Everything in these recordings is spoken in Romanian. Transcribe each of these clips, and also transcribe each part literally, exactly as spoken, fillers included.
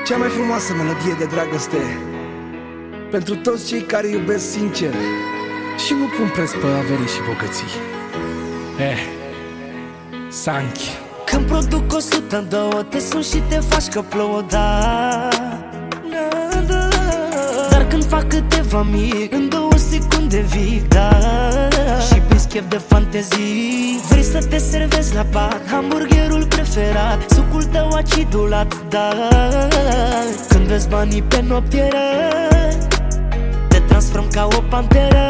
Cea mai frumoasă melodie de dragoste pentru toți cei care iubesc sincer și nu pun preț pe avere și bogății. Eh, Sanchi. Când produc o sută, două, te sun și te faci că plouă, da. Dar când fac câteva mii, în două secunde vii, da. Și prin chef de fantezii vrei să te servezi la bar, hamburgerul preferat, sucul tău acidulat, da. Când vezi banii pe noptieră, te transform ca o panteră.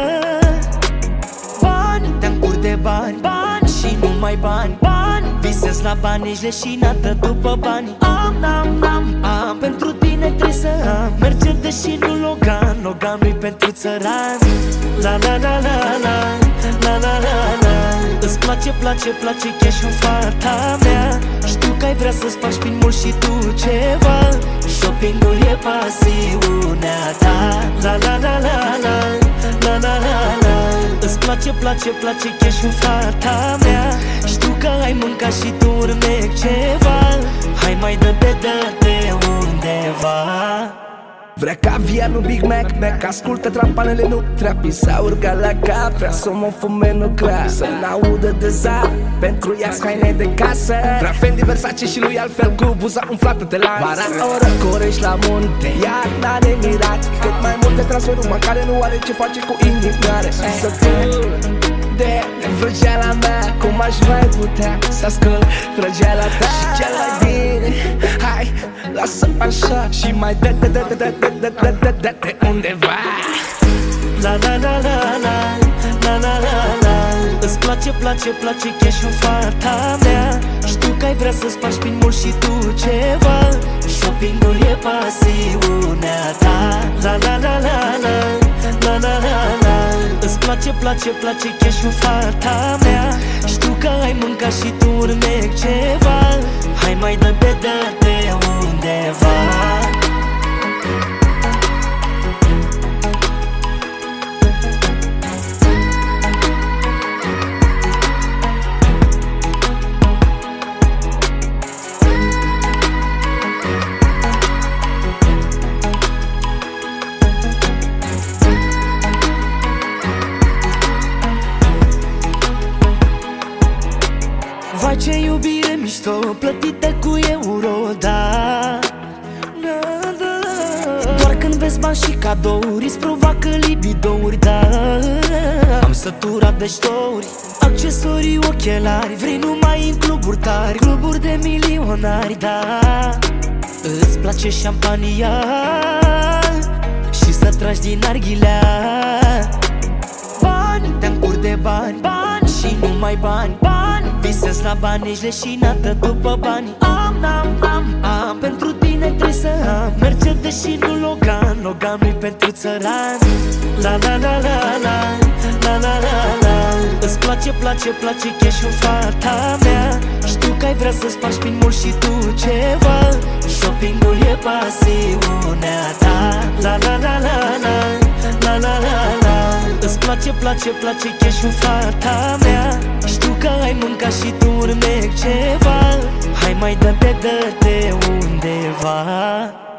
Bani, te încurc de bani, bani și numai bani, bani. Visez la bani, ești leșinată după bani. Am, am, am, am, pentru tine trebuie să am Mercedes și nu Logan, Loganul-i pentru țăran. La la la la la, la la la la. Îți place, place, place cash-ul, fata mea. Știu că ai vrea să-ți faci prin mult și tu ceva. Shopping-ul e pasiunea ta. La la la la la, la la la la. Îți place, place, place cash-ul, fata mea. Știu că ai mâncat și tu urmec ceva. Hai mai dă-te, dă-te undeva. Vrea caviar, nu Big Mac, Mac. Ascultă trampanele, nu trapi. S-a urcat la cap, vrea să mă fume, nu crack. Să n-audă de zar, pentru ea haine de casă. Vrea Fendi, Versace și lui altfel, cu buza umflată de lanț. Vara oră, Corești la munte, iarna nemirat. Cât mai multe transferuri, măcar nu are ce face cu inimioare. Să de vrăgeala mea, cum aș mai putea să ascult vrăgeala ta. Și cel mai bine, hai, lasă-mi așa și mai dă dă dă dă dă dă dă dă dă de undeva. La la la la la, la la la la. Îți place, place, place cash-ul, fata mea. Știu că ai vrea să-ți faci prin mult și tu ceva. Shopping-ul e pasiunea ta. La la la la la, la la la la. Îți place, place, place cash-ul, fata mea. Știu că ai mâncat și tu urmec ceva. Hai mai dă-te, dă-te undeva. Vai, ce iubire mișto, plătită cu euro, da. Doar când vezi bani și cadouri, îți provoacă libidouri, da. Am săturat de ștori, accesorii, ochelari. Vrei numai în cluburi tari, cluburi de milionari, da. Îți place șampania și să tragi din narghilea. Bani, te încurc de bani, bani și numai bani, bani. Visez la bani, ești leșinată după bani. Am, am, am, am, pentru tine trebuie să am Mercedes și nu Logan, Loganul-i pentru țăran. La la la la la, la la la la. Îți place, place, place cash-ul, fata mea. Știu că ai vrea să-ți faci prin mult și tu ceva. Shopping-ul e pasiunea ta. La la la la la, la la la la. Îți place, place, place cash-ul, fata mea. Știu că ai mâncat și tu urmec ceva. Hai mai dă-te, dă-te undeva.